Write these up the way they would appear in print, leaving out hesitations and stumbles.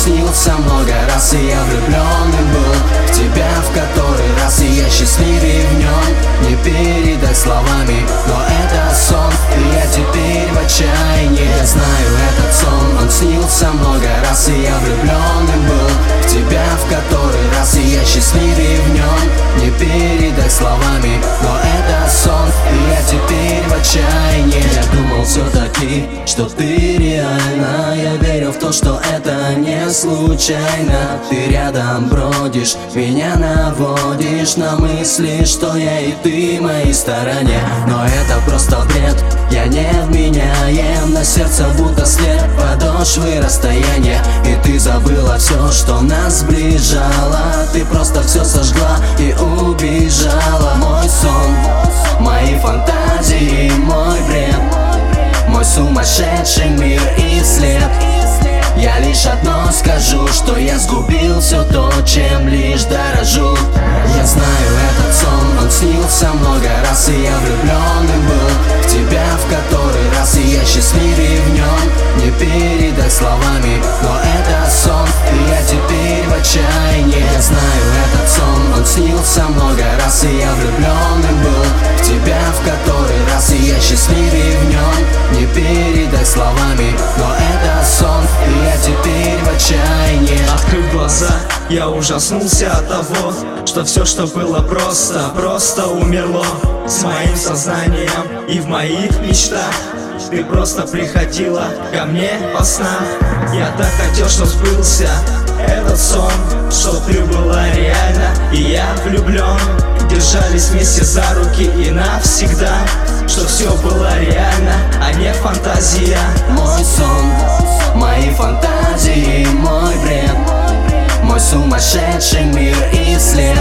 снился много раз, и я влюбленным был в тебя в который раз, и я счастливый в нем. Не передать словами, но это сон, и я теперь в отчаянии. Я знаю этот сон, он снился много раз, и я влюбленным был в тебя в который раз, и я счастливый в нем. Не передать словами, но это сон, и я теперь в отчаянии. Я думал все-таки, что ты реально, я верю в то, что это не случайно. Ты рядом бродишь, меня наводишь на мысли, что я и ты в моей стороне. Но это просто бред, я не вменяем, на сердце будто след подошвы расстояния. И ты забыла все, что нас сближало, ты просто все сожгла и убежала. Мой сон, мои фантазии, мой бред, мой сумасшедший мир и след. Я лишь одно скажу, что я сгубил все то, чем лишь дорожу. Я знаю этот сон, он снился много раз, и я влюбленным был в тебя в который раз, и я счастливый в нем. Не передать словами, но это сон, и я теперь в отчаянии. Я знаю этот сон, он снился много раз, и я влюбленным был в тебя в который раз, и я счастливый в нем. Не передать словами, но это сон, и я теперь в отчаянии. Открыв глаза, я ужаснулся от того, что все, что было просто умерло с моим сознанием и в моих мечтах. Ты просто приходила ко мне во снах. Я так хотел, чтоб сбылся этот сон, чтоб ты была реально и я влюблен. Держались вместе за руки и навсегда, что все было реально, а не фантазия. Мой сон, мои фантазии, мой бред, мой сумасшедший мир и след.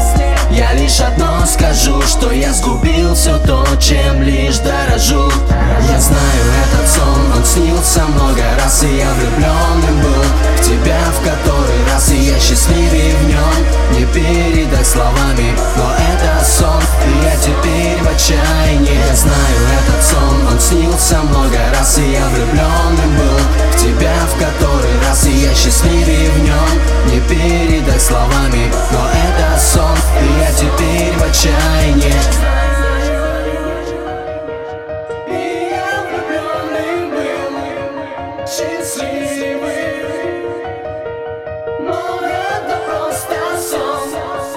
Я лишь одно скажу, что я сгубил все то, чем лишь дорожу. Я знаю этот сон, он снился много раз, и я влюбленным был в тебя в который раз, и я счастливый в нем. Не передать словами, но это сон, и я теперь в отчаянии. Я знаю этот сон, он снился много раз, и я влюбленным был в тебя в который раз, и я счастливый в нем. Не передать словами, но это сон, и я теперь в отчаянии. И я влюбленным был, счастливый, но это просто сон.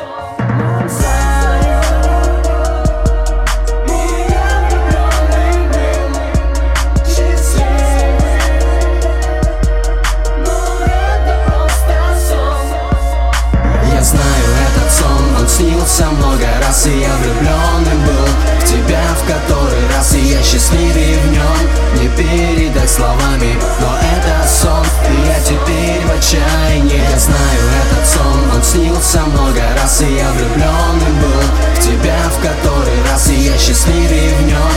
И я влюбленным был, счастливый, но это просто сон. Я знаю этот сон, он снился много раз, и я влюбленным был в тебя в который раз, и я счастливый в нем. Не передать словами, но это сон, и я теперь в отчаянии. Я знаю этот сон, он снился много раз, и я влюбленным был в тебя в который раз, и я счастливый в нем.